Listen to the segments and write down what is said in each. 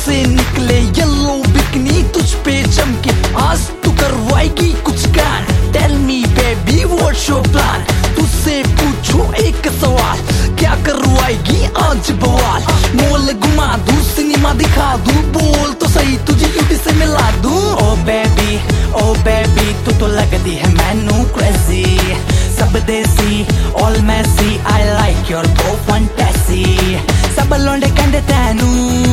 से निकले yellow bikini तुझ पे चमके, आज तू करवाएगी कुछ कान। Tell me baby what's your plan, तुझसे पूछूं एक सवाल, क्या करवाएगी आज बवाल? मोल घुमा दूं, सिनेमा दिखा दूं, बोल तो सही तुझे यूटी से मिला दूं। ओ बेबी तू तो लगती है मैनू क्रेजी, सब desi all messy, I like your बो फैंटेसी। सब लोंडे कहंदे तैनू,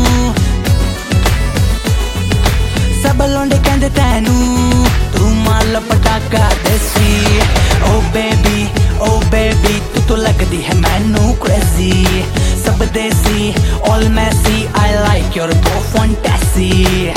सब लोंडे कहंदे तैनू, तू माल पटाका देसी। ओ बेबी तू तो लगती है मैनू क्रेजी, सब desi all messy, I like your बो फैंटेसी।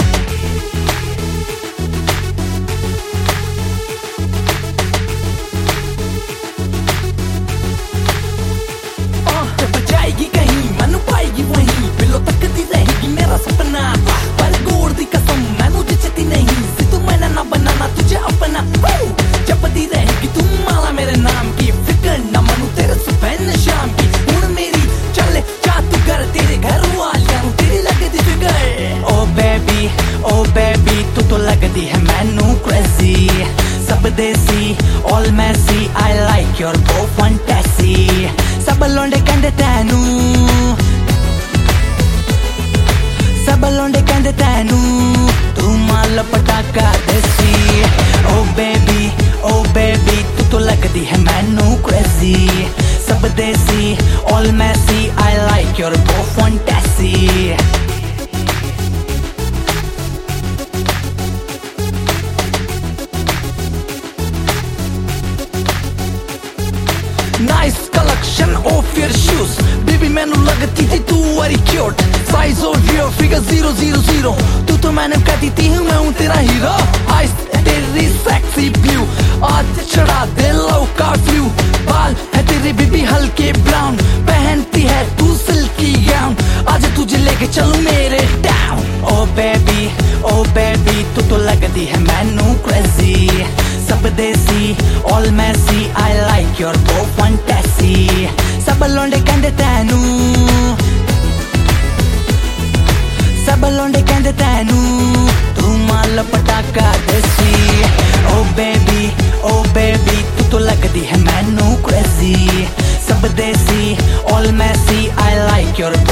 जाएगी कहीं मन पाएगी वहीं, बिलो तकती रहेगी मेरा सपना, पर गोड़ दी कसम मैं मुझे चती नहीं, सी तू मैंने ना बनाना तुझे अपना। जपती रहेगी तू माला मेरे नाम की, फिक्र न मनु तेरे सुबह शाम की। हुण मेरी चले जा तू घर, तेरे घर वालियां तेरी लगती फिकर। ओ बेबी तू तो लगती है मैनू क्रेजी, सब desi all messy, I like your बो फैंटेसी। सब लोंडे कहंदे तैनू, सब लोंडे कहंदे तैनू, तू माल पटाका देसी। ओ बेबी तू तो लगती है मैनू क्रेजी, सब desi all messy, I like your बो fantasy. Nice collection of your shoes, baby मैनू लगती थी तू very cute, size of your figure 000, तू तो मैंने कहती थी मैं हूँ तेरा हीरो। eyes तेरी sexy blue, आज चढ़ा दे लव का फ्लू, बाल है तेरे बेबी हल्के ब्राउन, पहनती है तू सिल्की गाउन, आज तुझे लेके चलूं मेरे टाउन। ओ बेबी तू तो लगती है मैनू क्रेजी, सब desi all messy, I like your बो फैंटेसी। सब लोंडे कहंदे तैनू, सब लोंडे कहंदे तैनू, तू माल पटाका देसी। ओ बेबी तू तो लगती है मैनू क्रेजी, सब desi all messy, I like your